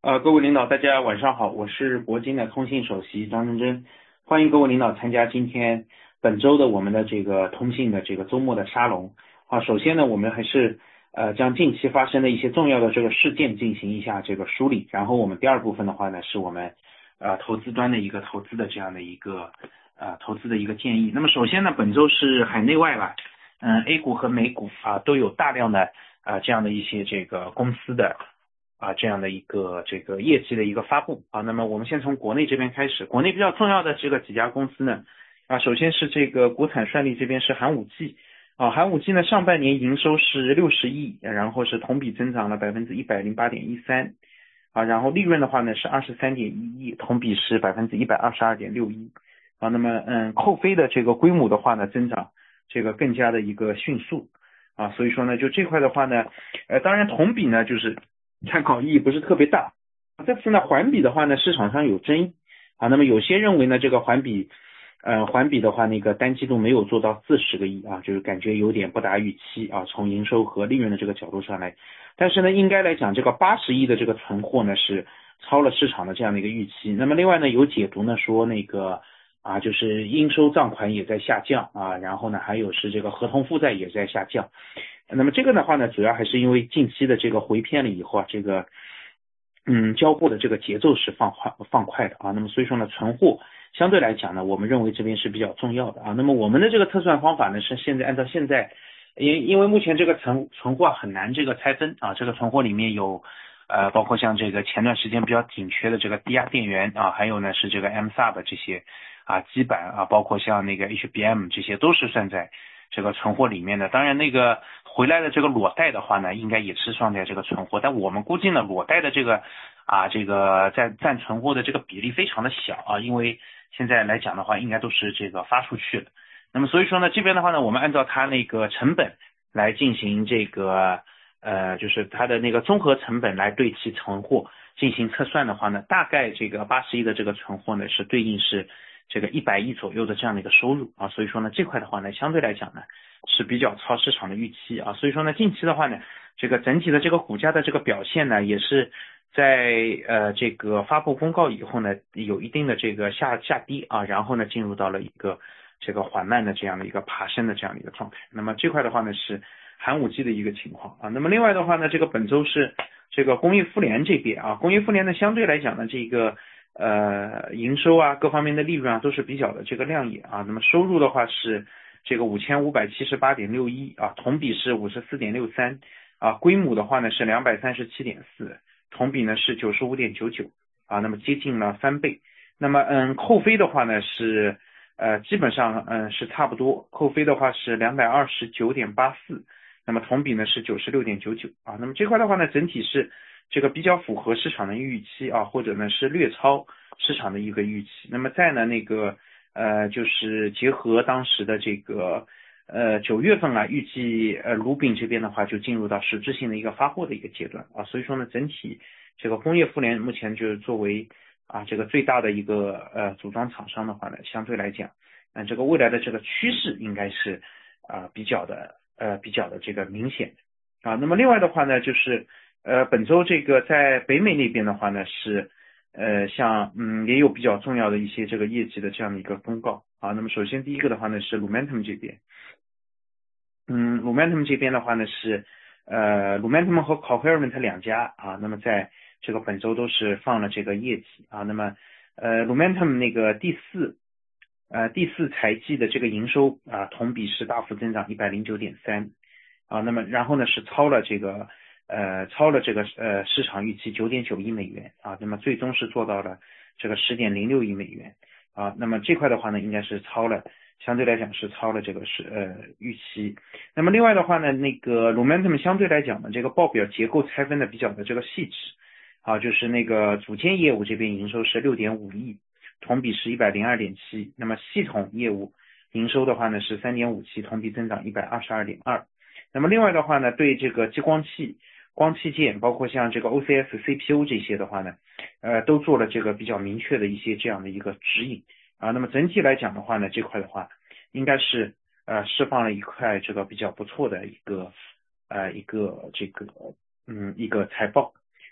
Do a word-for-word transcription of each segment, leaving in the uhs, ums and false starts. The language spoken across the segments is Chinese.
呃，各位领导，大家晚上好，我是博金的通信首席张真真，欢迎各位领导参加今天本周的我们的这个通信的这个周末的沙龙。啊，首先呢，我们还是呃将近期发生的一些重要的这个事件进行一下这个梳理，然后我们第二部分的话呢，是我们呃投资端的一个投资的这样的一个呃投资的一个建议。那么首先呢，本周是海内外吧，嗯，A 股和美股啊都有大量的啊这样的一些这个公司的。啊，这样的一个这个业绩的一个发布啊，那么我们先从国内这边开始，国内比较重要的这个几家公司呢，啊，首先是这个国产算力这边是寒武纪，啊，寒武纪呢上半年营收是六十亿，然后是同比增长了百分之一百零八点一三，啊，然后利润的话呢是二十三点一亿，同比是百分之一百二十二点六一，啊，那么嗯，扣非的这个规模的话呢增长这个更加的一个迅速，啊，所以说呢就这块的话呢，呃，当然同比呢就是参考意义不是特别大。这次呢环比的话呢市场上有争议啊，那么有些认为呢这个环比呃环比的话那个单季度没有做到四十个亿啊，就是感觉有点不达预期啊，从营收和利润的这个角度上来，但是呢应该来讲这个八十亿的这个存货呢是超了市场的这样的一个预期。那么另外呢有解读呢说那个啊就是应收账款也在下降啊，然后呢还有是这个合同负债也在下降。那么这个的话呢，主要还是因为近期的这个回偏了以后啊，这个嗯交货的这个节奏是放快放快的啊。那么所以说呢，存货相对来讲呢，我们认为这边是比较重要的啊。那么我们的这个测算方法呢，是现在按照现在，因因为目前这个存存货很难这个拆分啊，这个存货里面有呃包括像这个前段时间比较紧缺的这个低压电源啊，还有呢是这个 M S U B 这些啊基板啊，包括像那个 H B M 这些都是算在这个存货里面的。当然那个回来的这个裸贷的话呢，应该也是算在这个存货，但我们估计呢，裸贷的这个啊这个占占存货的这个比例非常的小啊，因为现在来讲的话，应该都是这个发出去的。那么所以说呢，这边的话呢，我们按照它那个成本来进行这个呃，就是它的那个综合成本来对其存货进行测算的话呢，大概这个八十亿的这个存货呢，是对应是这个一百亿左右的这样的一个收入啊，所以说呢，这块的话呢，相对来讲呢是比较超市场的预期啊，所以说呢，近期的话呢，这个整体的这个股价的这个表现呢，也是在呃这个发布公告以后呢，有一定的这个下下跌啊，然后呢，进入到了一个这个缓慢的这样的一个爬升的这样的一个状态。那么这块的话呢是寒武纪的一个情况啊，那么另外的话呢，这个本周是这个工业妇联这边啊，工业妇联呢相对来讲呢，这个呃营收啊各方面的利润啊都是比较的这个亮眼啊，那么收入的话是这个五千五百七十八点六一啊，同比是五十四点六三啊，规模的话呢是两百三十七点四，同比呢是九十五点九九啊，那么接近了翻倍。那么嗯扣非的话呢是呃基本上嗯是差不多，扣非的话是两百二十九点八四，那么同比呢是九十六点九九啊，那么这块的话呢整体是这个比较符合市场的预期啊，或者呢是略超市场的一个预期。那么再呢那个呃就是结合当时的这个呃九月份啊，预计呃卢丙这边的话就进入到实质性的一个发货的一个阶段啊，所以说呢整体这个工业妇联目前就是作为啊这个最大的一个呃组装厂商的话呢，相对来讲，嗯、呃、这个未来的这个趋势应该是啊、呃、比较的呃比较的这个明显啊。那么另外的话呢就是呃本周这个在北美那边的话呢是呃，像嗯也有比较重要的一些这个业绩的这样的一个公告啊。那么首先第一个的话呢是 Lumentum 这边，嗯 Lumentum 这边的话呢是呃 Lumentum 和 Coherent 两家啊，那么在这个本周都是放了这个业绩啊。那么呃 Lumentum 那个第四呃第四财季的这个营收啊同比是大幅增长一百零九点三啊，那么然后呢是超了这个呃超了这个呃市场预期九点九亿美元啊，那么最终是做到了这个十点零六亿美元啊，那么这块的话呢应该是超了，相对来讲是超了这个是呃预期。那么另外的话呢，那个 Lumentum 相对来讲呢，这个报表结构拆分的比较的这个细致啊，就是那个组件业务这边营收是六点五亿，同比是一百零二点七，那么系统业务营收的话呢是三点五七，同比增长一百二十二点二。那么另外的话呢，对这个激光器、光器件，包括像这个 O C S、C P U 这些的话呢，呃，都做了这个比较明确的一些这样的一个指引啊。那么整体来讲的话呢，这块的话应该是呃释放了一块这个比较不错的一个呃一个这个嗯一个财报。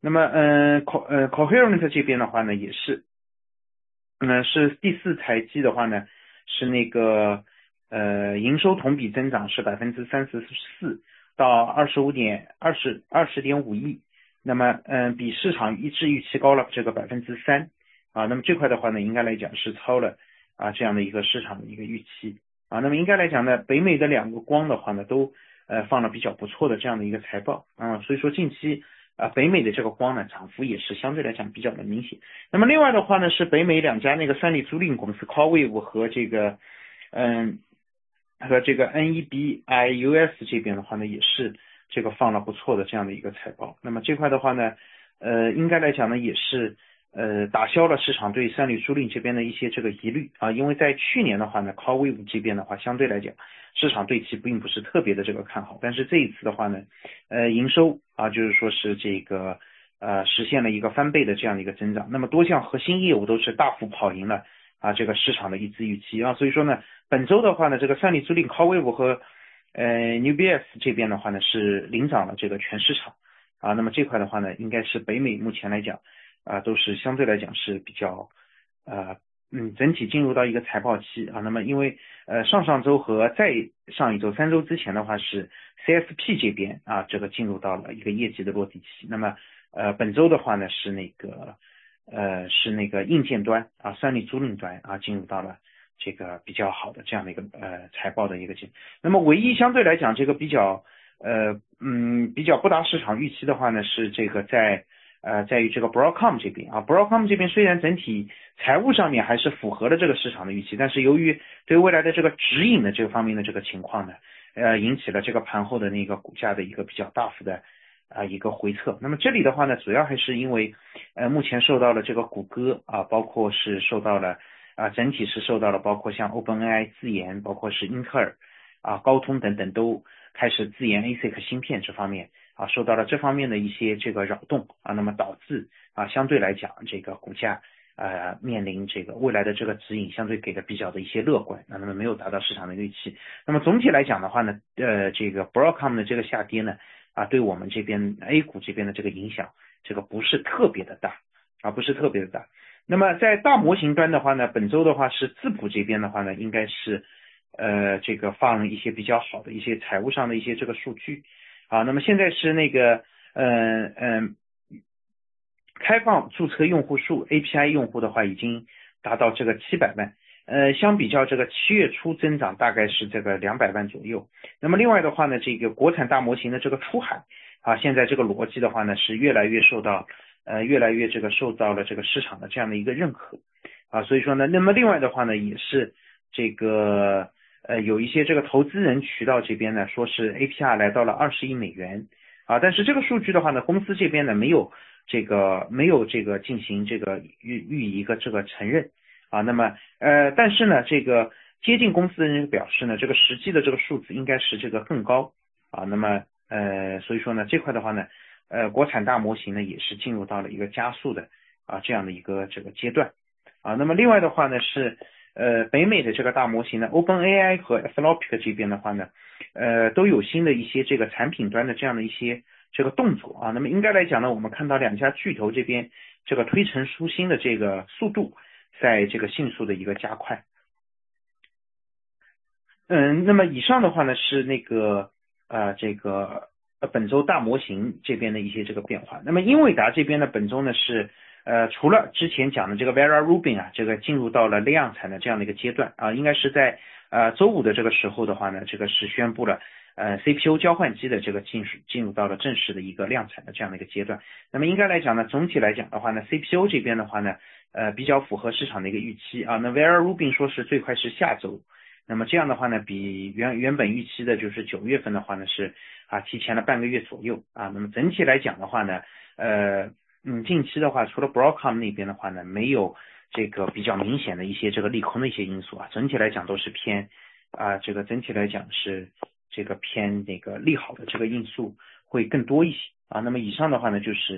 那么嗯、呃、Co 呃 Coherent 这边的话呢也是，嗯、呃、是第四财季的话呢是那个呃营收同比增长是百分之三十四到二十五点二十二十点五亿，那么嗯、呃、比市场一致预期高了这个百分之三啊，那么这块的话呢应该来讲是超了啊这样的一个市场的一个预期啊，那么应该来讲呢北美的两个光的话呢都呃放了比较不错的这样的一个财报啊，所以说近期啊北美的这个光呢涨幅也是相对来讲比较的明显。那么另外的话呢是北美两家那个算力租赁公司 CoreWeave 和这个嗯和这个 N E B I U S 这边的话呢也是这个放了不错的这样的一个财报，那么这块的话呢呃应该来讲呢也是呃打消了市场对算力租赁这边的一些这个疑虑啊，因为在去年的话呢 CoreWeave 这边的话相对来讲市场对其并不是特别的这个看好，但是这一次的话呢呃营收啊就是说是这个呃实现了一个翻倍的这样的一个增长，那么多项核心业务都是大幅跑赢了啊这个市场的一致预期啊，所以说呢本周的话呢这个算力租赁 CoreWeave 和呃 N U B S 这边的话呢是领涨了这个全市场啊，那么这块的话呢应该是北美目前来讲啊都是相对来讲是比较呃嗯整体进入到一个财报期啊，那么因为呃上上周和再上一周三周之前的话是 C S P 这边啊这个进入到了一个业绩的落地期，那么呃本周的话呢是那个呃是那个硬件端啊算力租赁端啊进入到了这个比较好的这样的一个呃财报的一个进，那么唯一相对来讲这个比较呃嗯比较不达市场预期的话呢是这个在呃在于这个 Broadcom 这边啊 Broadcom 这边虽然整体财务上面还是符合了这个市场的预期，但是由于对未来的这个指引的这个方面的这个情况呢呃引起了这个盘后的那个股价的一个比较大幅的啊一个回撤，那么这里的话呢主要还是因为呃目前受到了这个谷歌啊包括是受到了啊，整体是受到了包括像 OpenAI 自研，包括是英特尔啊、高通等等都开始自研 A S I C 芯片这方面啊，受到了这方面的一些这个扰动啊，那么导致啊相对来讲这个股价呃面临这个未来的这个指引相对给的比较的一些乐观，那么没有达到市场的预期。那么总体来讲的话呢，呃这个 Broadcom 的这个下跌呢啊对我们这边 A 股这边的这个影响这个不是特别的大啊，不是特别的大。那么在大模型端的话呢，本周的话是智谱这边的话呢，应该是呃这个放一些比较好的一些财务上的一些这个数据啊。那么现在是那个嗯嗯、呃呃、开放注册用户数 A P I 用户的话已经达到这个七百万，呃相比较这个七月初增长大概是这个两百万左右。那么另外的话呢，这个国产大模型的这个出海啊，现在这个逻辑的话呢是越来越受到呃，越来越这个受到了这个市场的这样的一个认可啊，所以说呢，那么另外的话呢，也是这个呃有一些这个投资人渠道这边呢，说是 A P R 来到了二十亿美元啊，但是这个数据的话呢，公司这边呢没有这个没有这个进行这个予予以一个这个承认啊，那么呃，但是呢，这个接近公司的人表示呢，这个实际的这个数字应该是这个更高啊，那么呃，所以说呢，这块的话呢。呃，国产大模型呢也是进入到了一个加速的啊这样的一个这个阶段啊。那么另外的话呢是呃北美的这个大模型呢 ，OpenAI 和 Anthropic 这边的话呢，呃都有新的一些这个产品端的这样的一些这个动作啊。那么应该来讲呢，我们看到两家巨头这边这个推陈出新的这个速度在这个迅速的一个加快。嗯，那么以上的话呢是那个呃这个。呃，本周大模型这边的一些这个变化。那么英伟达这边呢，本周呢是呃除了之前讲的这个 Vera Rubin 啊，这个进入到了量产的这样的一个阶段啊，应该是在呃周五的这个时候的话呢，这个是宣布了呃 C P U 交换机的这个进入进入到了正式的一个量产的这样的一个阶段。那么应该来讲呢，总体来讲的话呢 ，C P U 这边的话呢，呃比较符合市场的一个预期啊。那 Vera Rubin 说是最快是下周。那么这样的话呢，比原原本预期的就是九月份的话呢是啊提前了半个月左右啊。那么整体来讲的话呢，呃嗯近期的话，除了 Broadcom 那边的话呢，没有这个比较明显的一些这个利空的一些因素啊，整体来讲都是偏啊这个整体来讲是这个偏那个利好的这个因素会更多一些啊。那么以上的话呢就是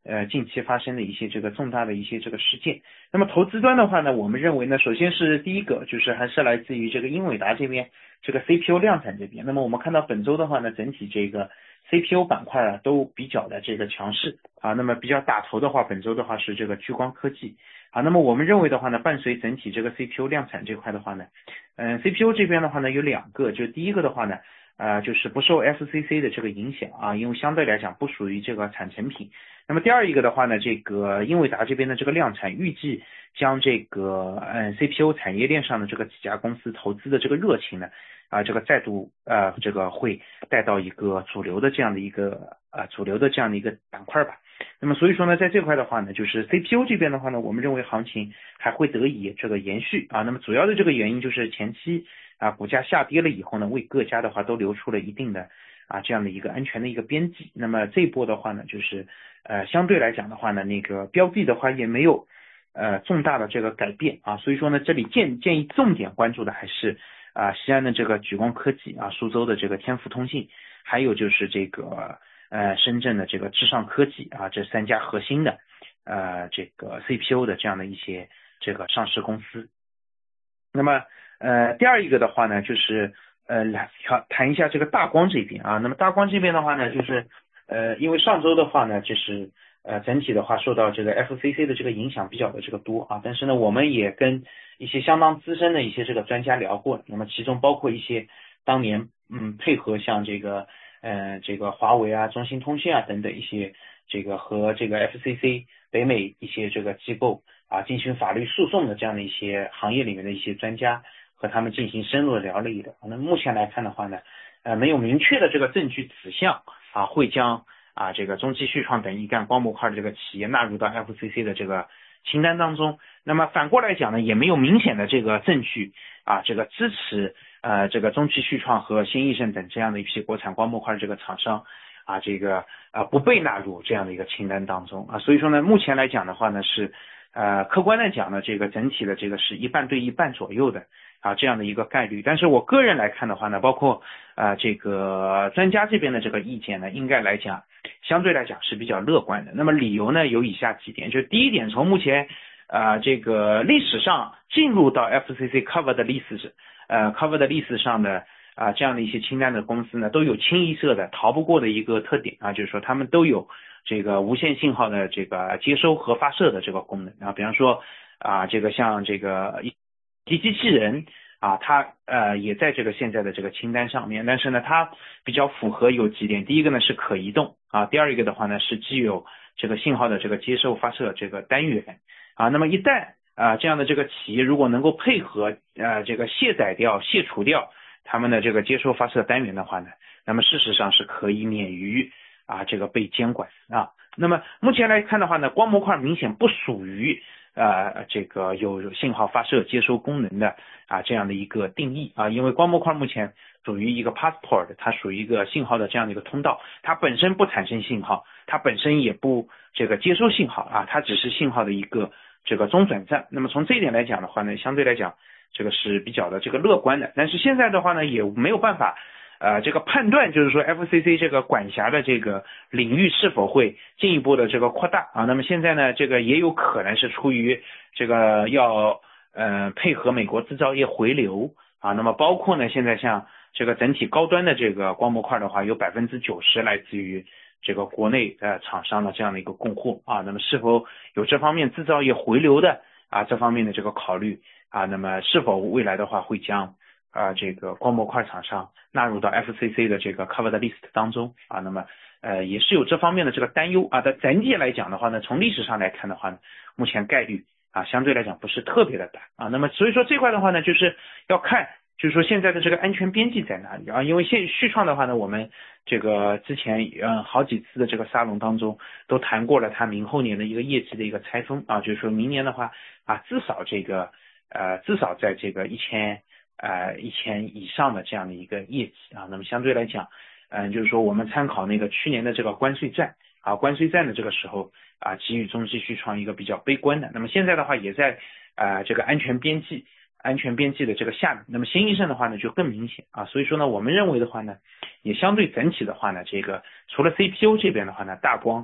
呃近期发生的一些这个重大的一些这个事件。那么投资端的话呢，我们认为呢，首先是第一个就是还是来自于这个英伟达这边这个 C P U 量产这边。那么我们看到本周的话呢，整体这个 C P U 板块啊都比较的这个强势啊。那么比较打头的话，本周的话是这个聚光科技啊。那么我们认为的话呢，伴随整体这个 C P U 量产这块的话呢，嗯 C P U 这边的话呢有两个，就第一个的话呢。呃，就是不受 F C C 的这个影响啊，因为相对来讲不属于这个产成品。那么第二一个的话呢，这个英伟达这边的这个量产预计将这个嗯 C P U 产业链上的这个几家公司投资的这个热情呢啊，这个再度呃这个会带到一个主流的这样的一个呃主流的这样的一个板块吧。那么所以说呢，在这块的话呢，就是 C P U 这边的话呢，我们认为行情还会得以这个延续啊。那么主要的这个原因就是前期啊股价下跌了以后呢，为各家的话都留出了一定的啊这样的一个安全的一个边际。那么这一波的话呢，就是呃相对来讲的话呢，那个标的的话也没有呃重大的这个改变啊。所以说呢，这里建建议重点关注的还是啊西安的这个举光科技啊，苏州的这个天福通信，还有就是这个。呃，深圳的这个智尚科技啊，这三家核心的呃这个 C P U 的这样的一些这个上市公司。那么呃第二一个的话呢，就是呃来谈一下这个大光这边啊。那么大光这边的话呢，就是呃因为上周的话呢，就是呃整体的话受到这个 F C C 的这个影响比较的这个多啊，但是呢，我们也跟一些相当资深的一些这个专家聊过，那么其中包括一些当年嗯配合像这个。呃，这个华为啊、中兴通讯啊等等一些这个和这个 F C C 北美一些这个机构啊进行法律诉讼的这样的一些行业里面的一些专家，和他们进行深入的聊了一聊。那目前来看的话呢，呃，没有明确的这个证据指向啊会将啊这个中期旭创等一干光模块的这个企业纳入到 F C C 的这个清单当中。那么反过来讲呢，也没有明显的这个证据啊这个支持。呃，这个中期旭创和新易盛等这样的一批国产光模块这个厂商啊，这个呃不被纳入这样的一个清单当中啊，所以说呢，目前来讲的话呢是呃客观来讲呢，这个整体的这个是一半对一半左右的啊这样的一个概率。但是我个人来看的话呢，包括呃这个专家这边的这个意见呢，应该来讲相对来讲是比较乐观的。那么理由呢有以下几点，就第一点，从目前呃这个历史上进入到 F C C cover 的历史呃 cover 的历史上的啊、呃、这样的一些清单的公司呢，都有清一色的逃不过的一个特点啊，就是说他们都有这个无线信号的这个接收和发射的这个功能啊，比方说啊这个像这个机机器人啊，它呃也在这个现在的这个清单上面，但是呢它比较符合有几点，第一个呢是可移动啊，第二一个的话呢是既有这个信号的这个接收发射这个单元啊，那么一旦啊、呃，这样的这个企业如果能够配合呃这个卸载掉、卸除掉他们的这个接收发射单元的话呢，那么事实上是可以免于啊这个被监管啊。那么目前来看的话呢，光模块明显不属于呃这个有信号发射接收功能的啊这样的一个定义啊，因为光模块目前属于一个 passport， 它属于一个信号的这样的一个通道，它本身不产生信号，它本身也不这个接收信号啊，它只是信号的一个这个中转站。那么从这一点来讲的话呢，相对来讲这个是比较的这个乐观的。但是现在的话呢，也没有办法呃这个判断，就是说 F C C 这个管辖的这个领域是否会进一步的这个扩大啊。那么现在呢，这个也有可能是出于这个要呃配合美国制造业回流啊。那么包括呢，现在像这个整体高端的这个光模块的话，有百分之九十来自于这个国内呃厂商的这样的一个供货啊，那么是否有这方面制造业回流的啊这方面的这个考虑啊？那么是否未来的话会将啊这个光模块厂商纳入到 F C C 的这个 covered list 当中啊？那么呃也是有这方面的这个担忧啊。但整体来讲的话呢，从历史上来看的话呢，目前概率啊相对来讲不是特别的大啊。那么所以说这块的话呢，就是要看。就是说现在的这个安全边际在哪里啊？因为现续创的话呢，我们这个之前嗯好几次的这个沙龙当中都谈过了它明后年的一个业绩的一个拆分啊，就是说明年的话啊至少这个呃至少在这个一千呃一千以上的这样的一个业绩啊。那么相对来讲嗯、呃、就是说我们参考那个去年的这个关税战啊，关税战的这个时候啊给予中期续创一个比较悲观的，那么现在的话也在呃这个安全边际安全边际的这个下面，那么新易盛的话呢就更明显啊，所以说呢我们认为的话呢，也相对整体的话呢，这个除了 C P U 这边的话呢，大光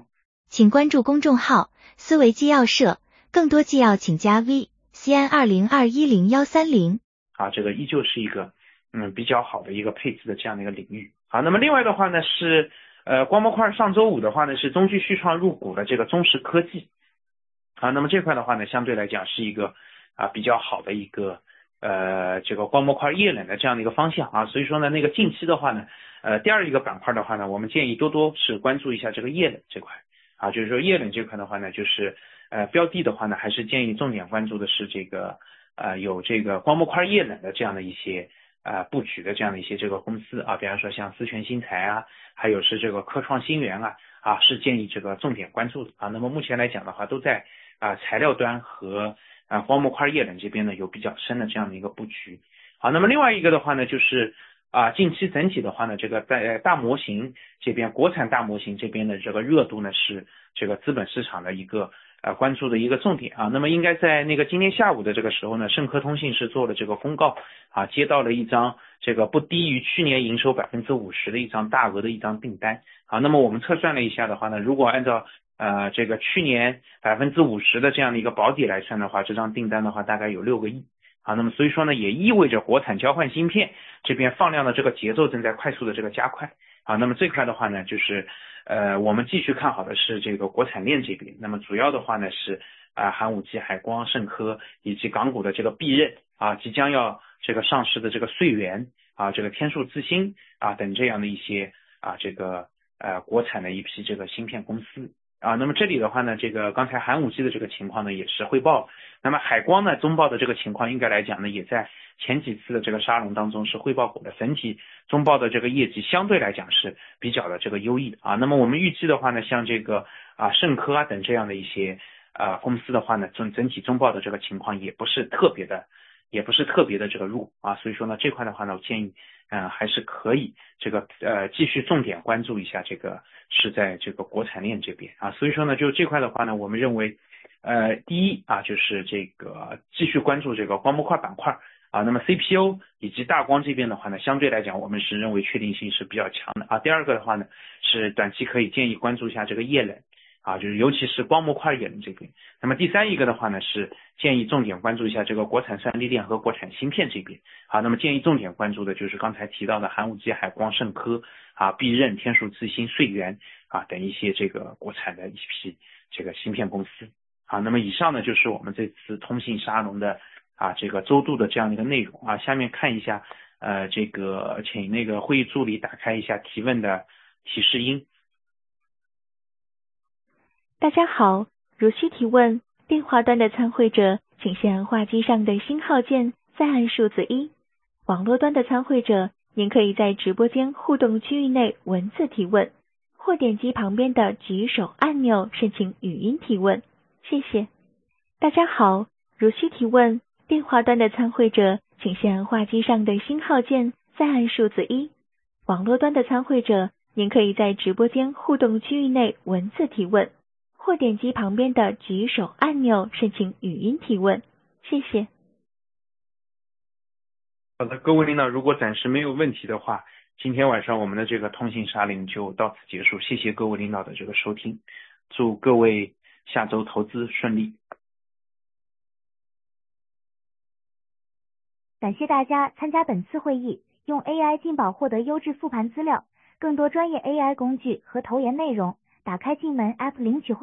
请关注公众号思维纪要社，更多纪要请加 V C N 二零二一零一三零。 啊，这个依旧是一个嗯比较好的一个配置的这样的一个领域。好，那么另外的话呢是呃光模块上周五的话呢是中继续创入股的这个中石科技。啊，那么这块的话呢相对来讲是一个啊比较好的一个呃这个光模块液冷的这样的一个方向啊，所以说呢那个近期的话呢呃第二一个板块的话呢，我们建议多多是关注一下这个液冷这块啊，就是说液冷这块的话呢就是呃标的的话呢还是建议重点关注的是这个呃有这个光模块液冷的这样的一些呃布局的这样的一些这个公司啊，比方说像思泉新材啊，还有是这个科创新源啊啊是建议这个重点关注的啊。那么目前来讲的话都在啊材料端和啊光模块液冷这边呢有比较深的这样的一个布局。好，那么另外一个的话呢就是啊近期整体的话呢这个在大模型这边国产大模型这边的这个热度呢是这个资本市场的一个呃关注的一个重点啊。那么应该在那个今天下午的这个时候呢，盛科通信是做了这个公告啊，接到了一张这个不低于去年营收百分之五十的一张大额的一张订单啊。那么我们测算了一下的话呢，如果按照呃这个去年百分之五十的这样的一个保底来算的话，这张订单的话大概有六个亿啊。那么所以说呢，也意味着国产交换芯片这边放量的这个节奏正在快速的这个加快啊。那么这块的话呢，就是呃我们继续看好的是这个国产链这边。那么主要的话呢是啊寒武纪、海光、盛科以及港股的这个必刃啊，即将要这个上市的这个穗源啊，这个天数自新啊等这样的一些啊这个呃国产的一批这个芯片公司啊。那么这里的话呢，这个刚才寒武纪的这个情况呢也是汇报，那么海光呢中报的这个情况应该来讲呢也在前几次的这个沙龙当中是汇报过的，整体中报的这个业绩相对来讲是比较的这个优异的啊。那么我们预计的话呢，像这个啊盛科啊等这样的一些啊公司的话呢，整整体中报的这个情况也不是特别的也不是特别的这个弱啊，所以说呢这块的话呢，我建议嗯、呃、还是可以这个呃继续重点关注一下这个是在这个国产链这边啊。所以说呢就这块的话呢，我们认为呃第一啊就是这个继续关注这个光模块板块啊。那么 C P U 以及大光这边的话呢，相对来讲我们是认为确定性是比较强的啊。第二个的话呢是短期可以建议关注一下这个液冷啊，就是尤其是光模块液冷这边。那么第三一个的话呢是建议重点关注一下这个国产算力链和国产芯片这边啊。那么建议重点关注的就是刚才提到的寒武纪、海光、盛科啊、必刃、天数自新、穗源啊等一些这个国产的一批这个芯片公司啊。那么以上呢就是我们这次通信沙龙的啊这个周度的这样的一个内容啊。下面看一下呃这个请那个会议助理打开一下提问的提示音。 大家好，如需提问，电话端的参会者请先按话机上的星号键，再按数字一。网络端的参会者，您可以在直播间互动区域内文字提问，或点击旁边的举手按钮申请语音提问。谢谢。大家好，如需提问，电话端的参会者请先按话机上的星号键，再按数字一。网络端的参会者，您可以在直播间互动区域内文字提问，或点击旁边的举手按钮申请语音提问。谢谢。 好的，各位领导，如果暂时没有问题的话，今天晚上我们的这个通信沙龙就到此结束。谢谢各位领导的这个收听，祝各位下周投资顺利。 感谢大家参加本次会议，用 A I 进宝获得优质复盘资料，更多专业 A I 工具和投研内容，打开进门 App 领取。